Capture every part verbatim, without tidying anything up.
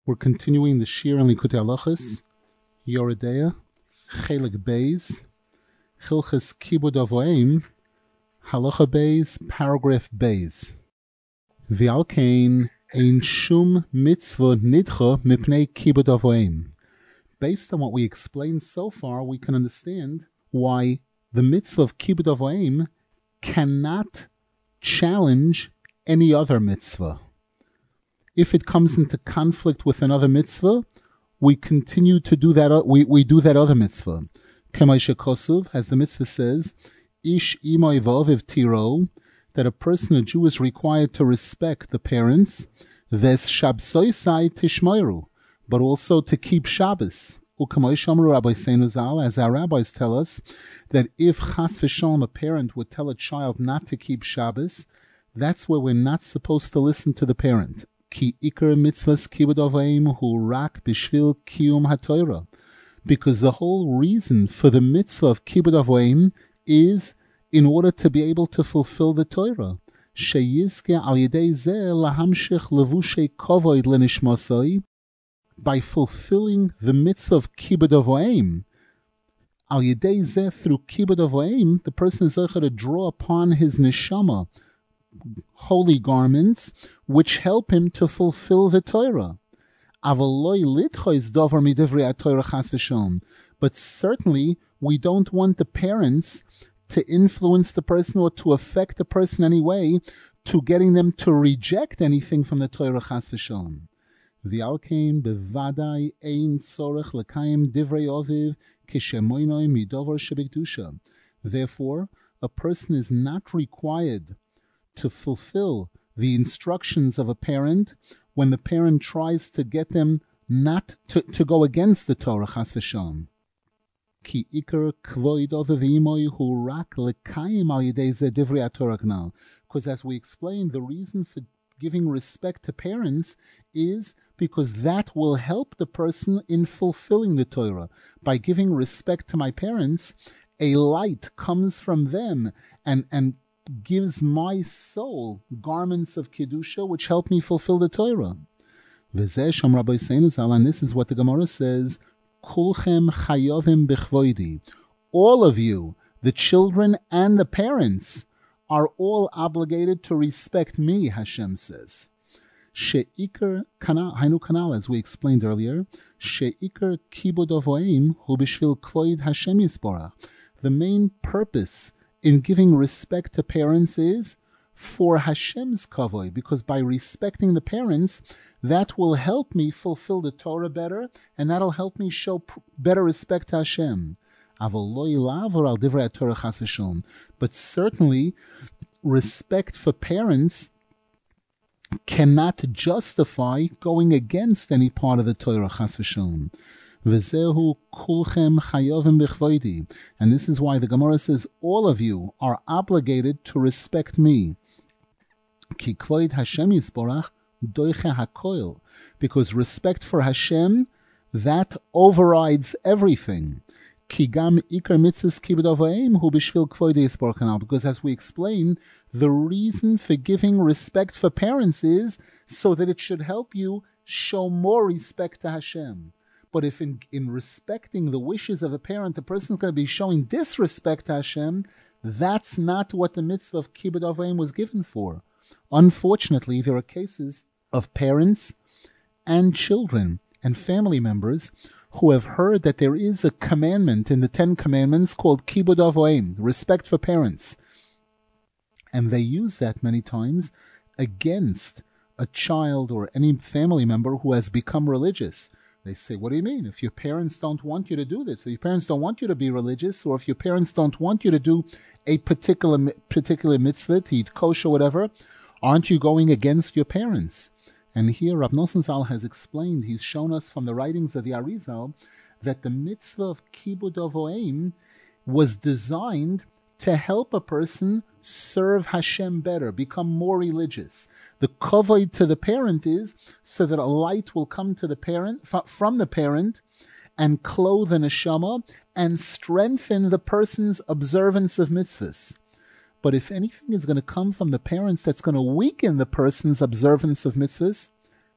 We're continuing the Shir and Likutei Halachos, Yoredeya, Chelik Beis, Hilchos Kibud Avoim, Halacha Beis, Paragraph Beis. V'al kein ein shum mitzvah nidcha mipnei Kibud Avoim. Based on what we explained so far, we can understand why the mitzvah of Kibud Avoim cannot challenge any other mitzvah. If it comes into conflict with another mitzvah, we continue to do that. We, we do that other mitzvah. K'may shekosuv, as the mitzvah says, ish imo evaviv tiro, that a person, a Jew, is required to respect the parents, ves shabsoisai tishmoiru, but also to keep Shabbos. U'k'may shamru Rabbi Seinu Zal, as our rabbis tell us, that if chas v'shalom a parent would tell a child not to keep Shabbos, that's where we're not supposed to listen to the parent. Ki ikar mitzvahs kibud avoim hu rak bishvil kiyum haTorah, because the whole reason for the mitzvah of kibud avoim is in order to be able to fulfill the Torah. Sheyizke al yedei zeh lahamshich levushay kovoid lenishmasoi, by fulfilling the mitzvah of kibud avoim. Al yedei zeh, through kibud avoim, the person is able to draw upon his neshama holy garments, which help him to fulfill the Torah. But certainly, we don't want the parents to influence the person or to affect the person in any way to getting them to reject anything from the Torah chas v'shalom. V'alkein bevadai ein tzorech lekayim divrei oviv kishemoinoi midover shebekdusha. Therefore, a person is not required to fulfill the instructions of a parent when the parent tries to get them not to, to go against the Torah chas v'shalom. Ki ikar kvoid ovevimoy hu rak lekayim al yedei zeh divrei haTorah kanal. Because as we explained, the reason for giving respect to parents is because that will help the person in fulfilling the Torah. By giving respect to my parents, a light comes from them and and gives my soul garments of Kedusha which help me fulfill the Torah. V'zeh sham Rabbi Seinu Zal, and this is what the Gemara says, Kulchem chayovim b'chvoidi. All of you, the children and the parents, are all obligated to respect me, Hashem says. She'ikar kanal, hainu kanal, as we explained earlier, she'ikar kibud avoim hu b'shvil kvoid Hashem yisborach. The main purpose in giving respect to parents is for Hashem's kavod, because by respecting the parents, that will help me fulfill the Torah better, and that'll help me show better respect to Hashem. But certainly, respect for parents cannot justify going against any part of the Torah, chas v'shalom. V'zehu kulchem chayovim b'chvoidi. And this is why the Gemara says, all of you are obligated to respect me. Ki kvoid Hashem yisborach doiche hakoil. Because respect for Hashem, that overrides everything. Ki gam ikar mitzvahs kibud avoim hu b'shvil kvoid yisborach kanal. Because as we explained, the reason for giving respect for parents is so that it should help you show more respect to Hashem. But if in, in respecting the wishes of a parent, a person is going to be showing disrespect to Hashem, that's not what the mitzvah of Kibud Avoim was given for. Unfortunately, there are cases of parents and children and family members who have heard that there is a commandment in the Ten Commandments called Kibud Avoim, respect for parents. And they use that many times against a child or any family member who has become religious. They say, what do you mean? If your parents don't want you to do this, if your parents don't want you to be religious, or if your parents don't want you to do a particular particular mitzvah, to eat kosher, whatever, aren't you going against your parents? And here Rav Nosson Zal has explained, he's shown us from the writings of the Arizal, that the mitzvah of Kibud Avoim was designed to help a person serve Hashem better, become more religious. The kavod to the parent is so that a light will come to the parent from the parent and clothe the neshama and strengthen the person's observance of mitzvahs. But if anything is going to come from the parents that's going to weaken the person's observance of mitzvahs,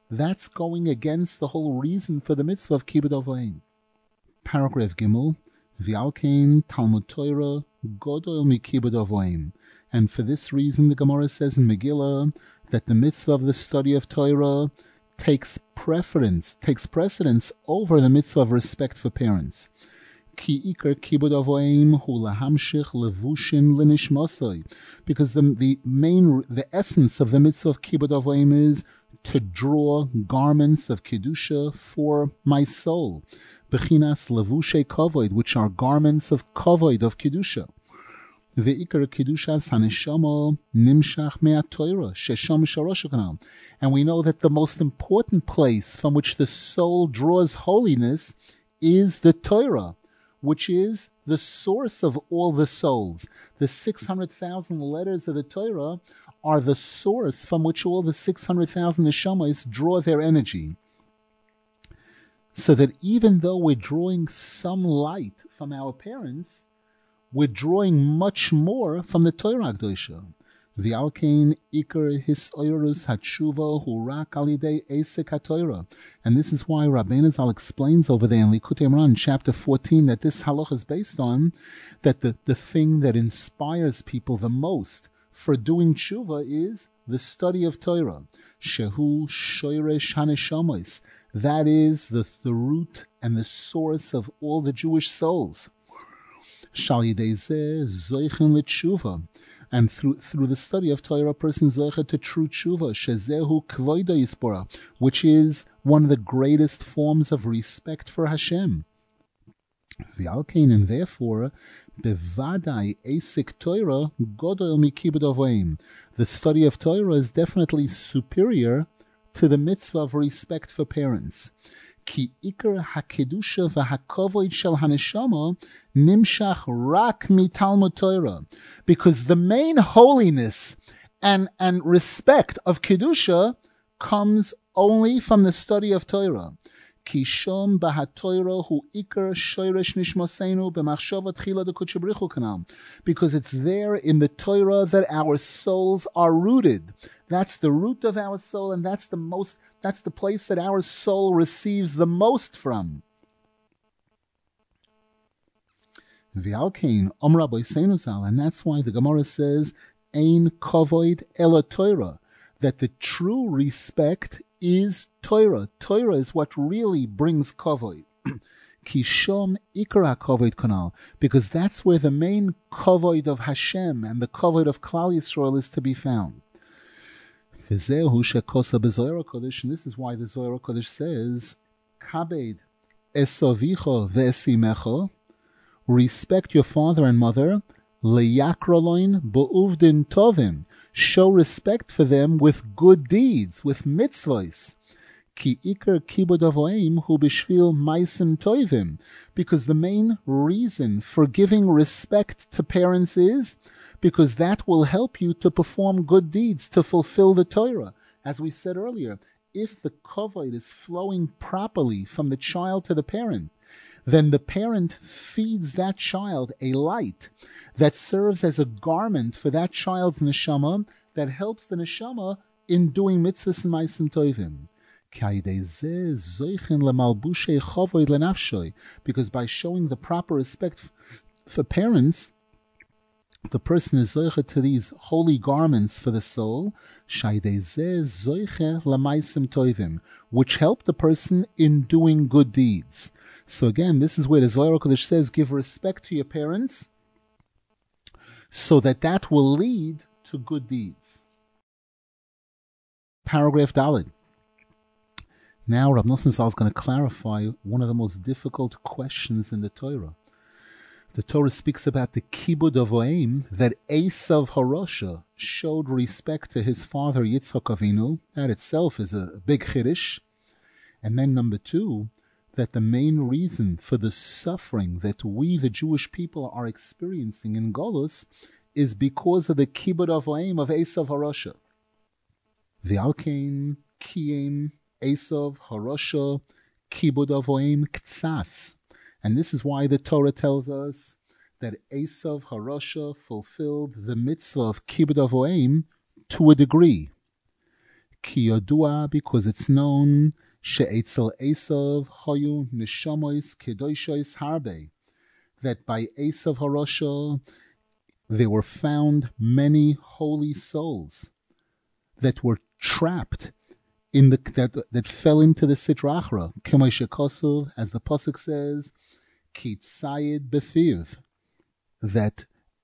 that's going against the whole reason for the mitzvah of Kibud Av V'Em. Paragraph Gimel, V'alkein Talmud Torah Godol mi Kibud Av V'Em. And for this reason, the Gemara says in Megillah that the mitzvah of the study of Torah takes preference, takes precedence over the mitzvah of respect for parents. Ki ikar kibud av v'em hu lahamshich levushin lenishmasai, because the the main the essence of the mitzvah of kibud av v'em is to draw garments of kedusha for my soul, bechinas levushe kavod, which are garments of kavod of kedusha. Ve'ikar kedushas haneshama nimshach me'at Torah shesham sharash kanal, and we know that the most important place from which the soul draws holiness is the Torah, which is the source of all the souls. The six hundred thousand letters of the Torah are the source from which all the six hundred thousand neshamas draw their energy. So that even though we're drawing some light from our parents, we're drawing much more from the Torah Kedusha. V'alkein ikar his oirus hatshuva hu rak alidei esek haTorah. And this is why Rabbeinu Zal explains over there in Likutei Moharan, chapter fourteen, that this halach is based on that the, the thing that inspires people the most for doing tshuva is the study of Torah. Shehu shoyresh haneshamos. That is the, the root and the source of all the Jewish souls. Shal yidei zeh zoichen l'tshuva. And through through the study of Torah, a person zoicha to true tshuva, shezehu kvoida yispora, which is one of the greatest forms of respect for Hashem. V'alkein, and therefore, bevadai esik Torah godol mikibud av v'em. The study of Torah is definitely superior to the mitzvah of respect for parents. Ki ikar hakedusha v'hakovoid shel haneshama nimshach rak mi Talmud Torah, because the main holiness and and respect of kedusha comes only from the study of Torah. Ki shom b'haTorah hu ikar shoyresh nishmasenu b'machshava tchila d'Kodesh Baruch Hu kanal, because it's there in the Torah that our souls are rooted. That's the root of our soul, and that's the most. That's the place that our soul receives the most from. V'alkein Om Rabbi Seinu Zal, and that's why the Gemara says Ein Kavoid Ela Torah, that the true respect is Torah. Torah is what really brings Kavoid. Kishom Ikra Kavoid Kanal, because that's where the main Kavoid of Hashem and the Kavoid of Klal Yisrael is to be found. And this is why the Zohar Kodesh says, Kabed esovicho ve'esimecho, respect your father and mother, leyakroloin bo'uvdin tovim, show respect for them with good deeds, with mitzvahs. Ki ikar kibud av v'em hu b'shvil maisim tovim, because the main reason for giving respect to parents is because that will help you to perform good deeds, to fulfill the Torah. As we said earlier, if the kavod is flowing properly from the child to the parent, then the parent feeds that child a light that serves as a garment for that child's neshama, that helps the neshama in doing mitzvahs and ma'asim tovim. Because by showing the proper respect for parents, the person is zoiche to these holy garments for the soul, which help the person in doing good deeds. So again, this is where the Zohar Kodesh says, give respect to your parents, so that that will lead to good deeds. Paragraph Daled. Now Rav Nosson Zal is going to clarify one of the most difficult questions in the Torah. The Torah speaks about the kibud av v'em, that Esav Harosha showed respect to his father Yitzchak Avinu. That itself is a big chiddush. And then number two, that the main reason for the suffering that we, the Jewish people, are experiencing in Golus is because of the kibud av v'em of Esav Harosha. V'alkein kiyem Esav Harosha kibud av v'em ktsas. And this is why the Torah tells us that Esav Harosha fulfilled the mitzvah of Kibud av v'em to a degree. Ki yodua, because it's known, she'etzel Esav hoyu neshamois kedoshos harbe, that by Esav Harosha there were found many holy souls that were trapped in the that that fell into the Sitra Achra. K'may shekosov, as the pasuk says, ki tzayid befiv, that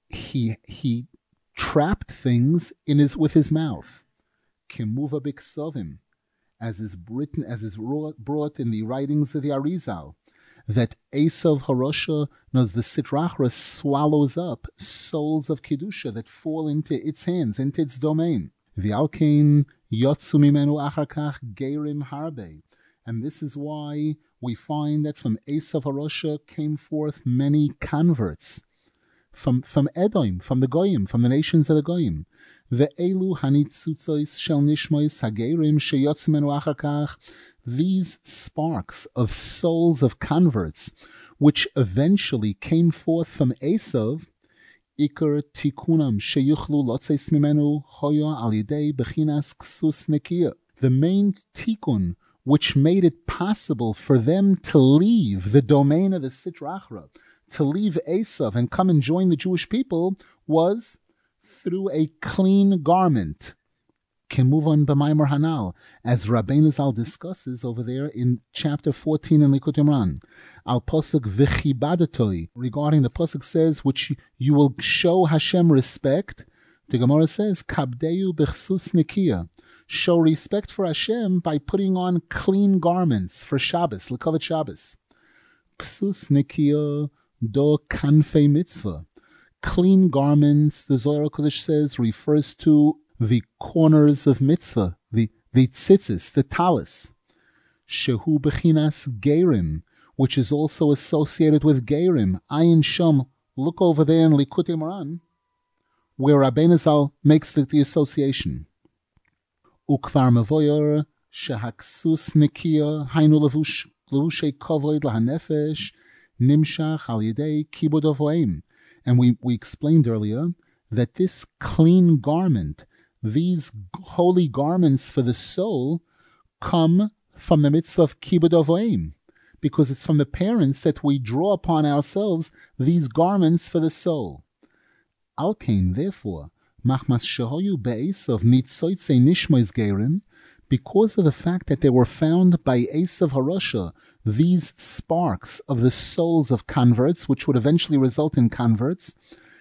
he he trapped things in his with his mouth. Kimuva biksovim, as is written, as is brought in the writings of the Arizal, that Esav Harosha knows the Sitra Achra swallows up souls of kedusha that fall into its hands, into its domain. V'alkein yotzu mimenu achar kach geirim harbe, and this is why we find that from Esav Harosha came forth many converts, from from Edom, from the Goyim, from the nations of the Goyim. Ve'elu hanitzutzois shel nishmois hageirim sheyotzu mimenu achar kach, these sparks of souls of converts, which eventually came forth from Esav, Iker tikunam sheyuchlu lotzeis mimenu hoya al yidei bechinas ksus nekia. The main tikun which made it possible for them to leave the domain of the Sitra Achra, to leave Esav and come and join the Jewish people, was through a clean garment. Kemuvan b'Maimar Hanal, as Rabbeinu Zal discusses over there in chapter fourteen in Likutei Moharan. Al pasuk v'chibadatoi, regarding the pasuk says, which you will show Hashem respect. The Gemara says, kabdeu b'chsus nikia, show respect for Hashem by putting on clean garments for Shabbos, l'kavod Shabbos. Ksus nikia do kanfei mitzvah. Clean garments, the Zohar Kodesh says, refers to the corners of mitzvah, the the tzitzis, the talis, shehu bechinas geirim, which is also associated with geirim. Ayin Sham, look over there in Likutei Moharan, where Rabbeinu Zal makes the, the association. Ukvar mevoyer shehaksus nikia hainu levush levushay kavod lahanefesh nimshach al yedei kibud avoim. And we, we explained earlier that this clean garment, these holy garments for the soul, come from the mitzvah of kibud avoim, because it's from the parents that we draw upon ourselves these garments for the soul. Alkein, therefore, machmas shehoyu be'esav nitzotzei nishmois gerim, because of the fact that they were found by Esav Harosha, these sparks of the souls of converts, which would eventually result in converts,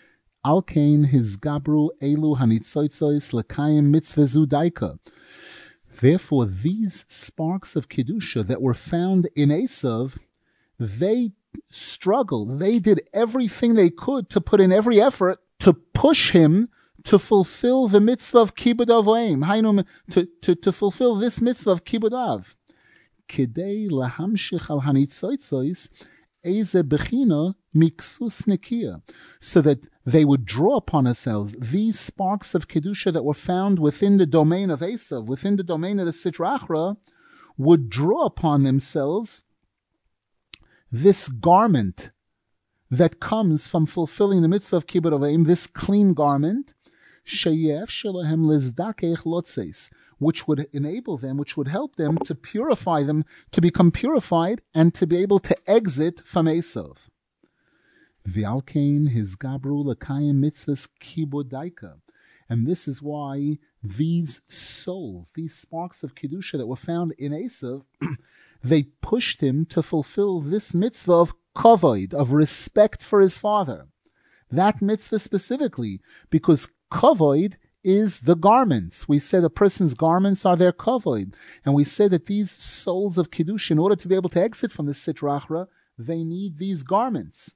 Alkein his gabru elu hanitzotzos lekayim mitzvah daika. Therefore, these sparks of kedusha that were found in Esav, they struggled. They did everything they could to put in every effort to push him to fulfill the mitzvah of kibud avoim, hainum, to, to, to fulfill this mitzvah of kibud av. Kedei lahamshich al hanitzotzos eze bechina miksus nekia, so that they would draw upon ourselves these sparks of kedusha that were found within the domain of Esav, within the domain of the Sitra Achra, would draw upon themselves this garment that comes from fulfilling the mitzvah of kibud avoim, this clean garment, sheyef shelahem lezdakech lotzes, which would enable them, which would help them to purify them, to become purified, and to be able to exit from Esav. V'alkein his gabru l'kayim mitzvahs kibud daika. And this is why these souls, these sparks of kedusha that were found in Esav, they pushed him to fulfill this mitzvah of kavod, of respect for his father. That mitzvah specifically, because kavod is the garments. We said a person's garments are their kavod. And we said that these souls of kedusha, in order to be able to exit from the Sitra Achra, they need these garments.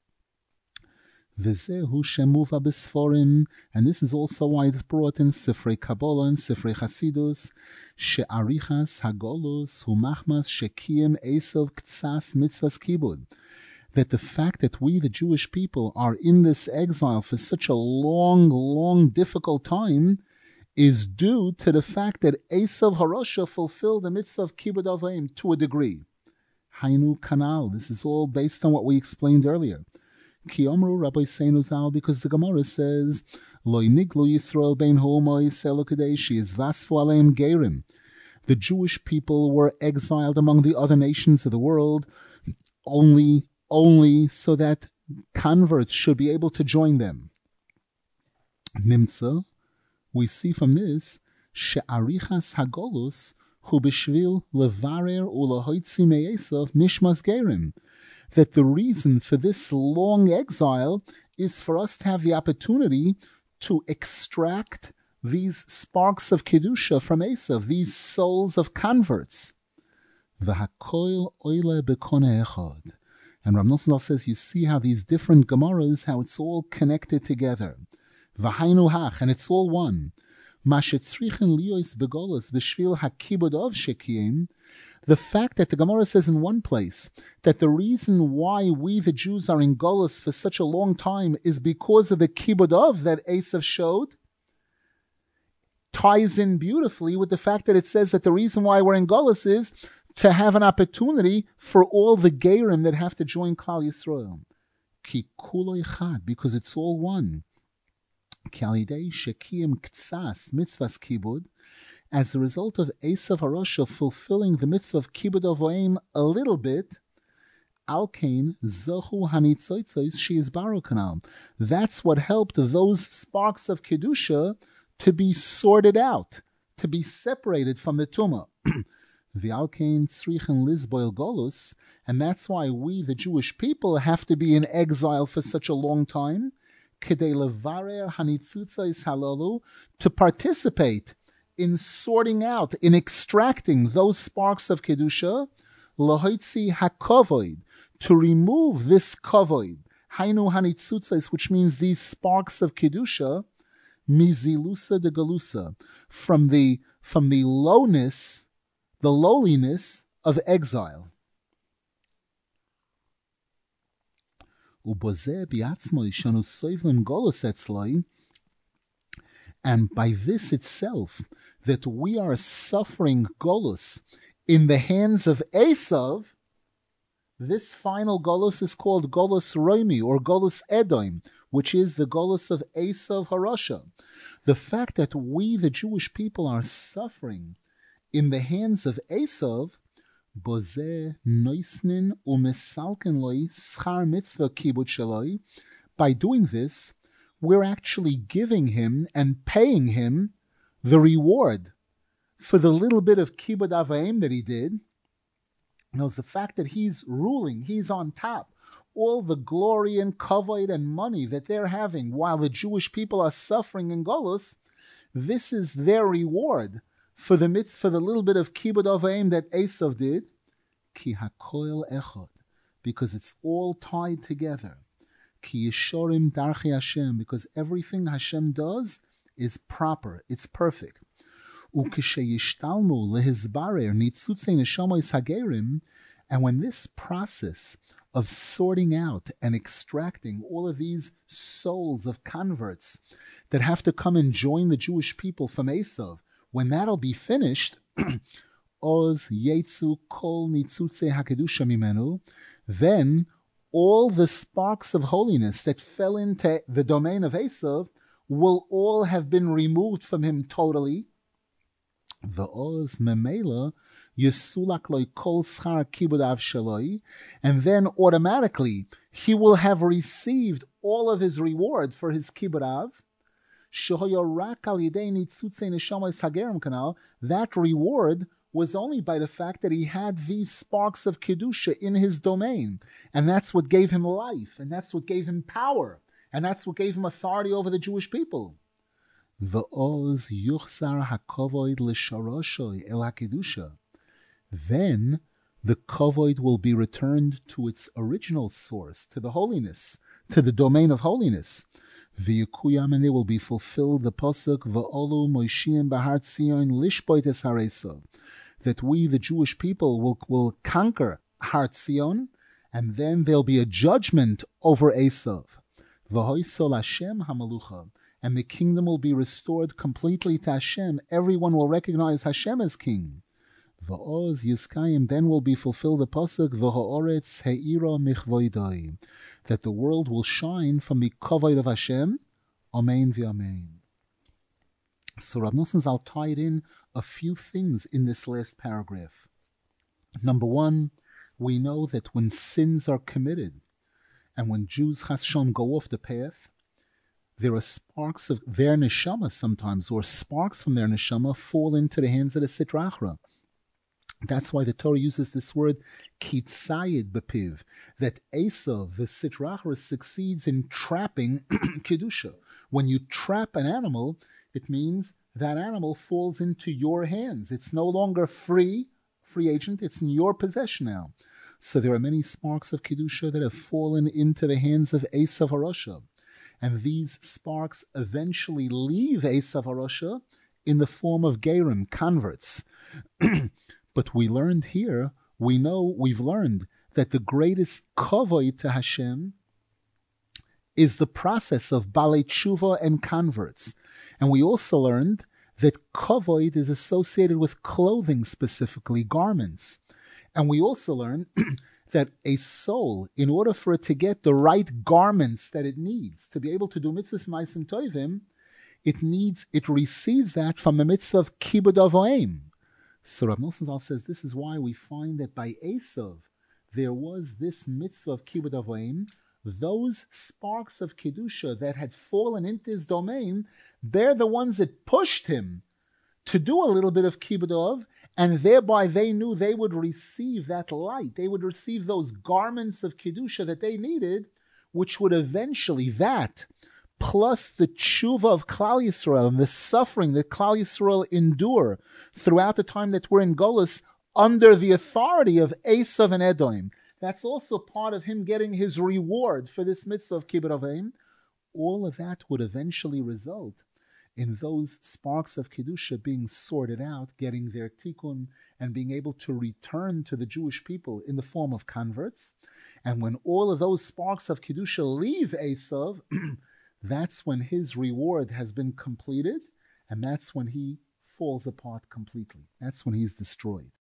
V'zehu shemuva b'sforim, and this is also why it's brought in Sifrei Kabbalah and Sifrei Chasidus, she'arichas hagolus humachmas shekiyem Esav ktsas mitzvahs kibud, that the fact that we, the Jewish people, are in this exile for such a long, long, difficult time is due to the fact that Esav Harosha fulfilled the mitzvah of kibud avoim to a degree. Hainu kanal, this is all based on what we explained earlier. Ki omru Rabbi Seinu Zal, because the Gemara says, Loi niglu Yisrael bein homois elokadeshi is vasfu aleim gerim. The Jewish people were exiled among the other nations of the world only, only so that converts should be able to join them. Nimtza, we see from this, she'arichas hagolus hu b'shvil levarer ulahoitzi me'esav nishmas gerim, that the reason for this long exile is for us to have the opportunity to extract these sparks of Kedusha from Esav, these souls of converts. V'hakoil oile bekone echad. And Rav Nosson says, you see how these different Gemaras, how it's all connected together. V'hainu hach, and it's all one. Mashetzrichen liyos begolos b'shvil hakibud of shekiyim. The fact that the Gemara says in one place that the reason why we the Jews are in Golus for such a long time is because of the kibud of that Esav showed, ties in beautifully with the fact that it says that the reason why we're in Golus is to have an opportunity for all the Gerim that have to join Klal Yisrael. Ki kulo echad, because it's all one. Ki alidei shekiyim ktsas mitzvahs kibud, as a result of Esav HaRasha fulfilling the mitzvah of Kibud Avoim a little bit, Alkain Zochu Hanitzoitzois Sheizbaru Kanal. That's what helped those sparks of Kedusha to be sorted out, to be separated from the Tumah. The Alkain Tzrichen Lizboil Golus, and that's why we, the Jewish people, have to be in exile for such a long time, Kedei Levarer Hanitzoitzois Halalu, to participate in sorting out, in extracting those sparks of Kedusha, Lahoitzi HaKovoid, to remove this Kovoid, Hainu Hanitzutzais, which means these sparks of Kedusha, Mizilusa de Galusa, from the, from the lowness, the lowliness of exile. Ubozeh biatzmoi shanu soivlim golus etzloi, and by this itself, that we are suffering Golus in the hands of Esav, this final Golus is called Golus Roimi or Golus Edom, which is the Golus of Esav HaRasha. The fact that we, the Jewish people, are suffering in the hands of Esav, Bozeh Noisnin Umesalken Loi Schar Mitzvah Kibud Shaloi, by doing this, we're actually giving him and paying him the reward for the little bit of Kibud Avaim that he did. Knows the fact that he's ruling, he's on top. All the glory and kavod and money that they're having while the Jewish people are suffering in Golus, this is their reward for the midst, for the little bit of Kibud Avaim that Esav did. Ki hakoil echad, because it's all tied together. Ki yishorim darchi Hashem, because everything Hashem does is proper, it's perfect. Ukesheyishtalmu lehizbarer nitzutzei neshamois hagerim, and when this process of sorting out and extracting all of these souls of converts that have to come and join the Jewish people from Esav, when that'll be finished, oz yetzu kol nitzutzei hakedusha mimenu, then all the sparks of holiness that fell into the domain of Esav will all have been removed from him totally. The oz memela yesulak loy kol schar kibud av shaloi, and then automatically he will have received all of his reward for his kibud av. Shehoyorak al yidei nitzutzei neshamas hagerim kanal. That reward was only by the fact that he had these sparks of kedusha in his domain, and that's what gave him life, and that's what gave him power, and that's what gave him authority over the Jewish people. V'oz yuchzar hakovoid l'sharoshoy el hakedusha. Then the kovoid will be returned to its original source, to the holiness, to the domain of holiness. V'yukuyam, and it will be fulfilled the pasuk v'olu moishim b'har tzion lishpoit es haresa, that we, the Jewish people, will, will conquer Har Tzion, and then there'll be a judgment over Esav. V'hoisol Hashem hamalucha, and the kingdom will be restored completely to Hashem. Everyone will recognize Hashem as king. V'oz Yizkayim, then will be fulfilled the pasuk v'ha'oretz he'ira michvoidai, that the world will shine from the kavod of Hashem, Amen v'amen. So Rav Nosson Zal tied in a few things in this last paragraph. Number one, we know that when sins are committed and when Jews Chas Shalom go off the path, there are sparks of their neshama sometimes, or sparks from their neshama fall into the hands of the Sitra Achra. That's why the Torah uses this word kitzayid bepiv, that Esav, the Sitra Achra, succeeds in trapping kedusha. When you trap an animal, it means that animal falls into your hands. It's no longer free, free agent, it's in your possession now. So there are many sparks of kedusha that have fallen into the hands of Esav HaRasha. And these sparks eventually leave Esav HaRasha in the form of Gerim, converts. But we learned here, we know, we've learned that the greatest kavod to Hashem is the process of Balei Tshuva and converts. And we also learned that kavod is associated with clothing, specifically garments. And we also learned that a soul, in order for it to get the right garments that it needs to be able to do mitzvahs ma'asim tovim, it needs, it receives that from the mitzvah of kibud avoim. So Rav Nosson Zal says this is why we find that by Esav there was this mitzvah of kibud avoim. Those sparks of kedusha that had fallen into his domain, they're the ones that pushed him to do a little bit of kibud av, and thereby they knew they would receive that light. They would receive those garments of kedusha that they needed, which would eventually, that plus the tshuva of Klal Yisrael and the suffering that Klal Yisrael endure throughout the time that we're in Golus under the authority of Esav and Edom. That's also part of him getting his reward for this mitzvah of Kibbud Avim. All of that would eventually result in those sparks of Kedusha being sorted out, getting their tikkun, and being able to return to the Jewish people in the form of converts. And when all of those sparks of Kedusha leave Esav, that's when his reward has been completed, and that's when he falls apart completely. That's when he's destroyed.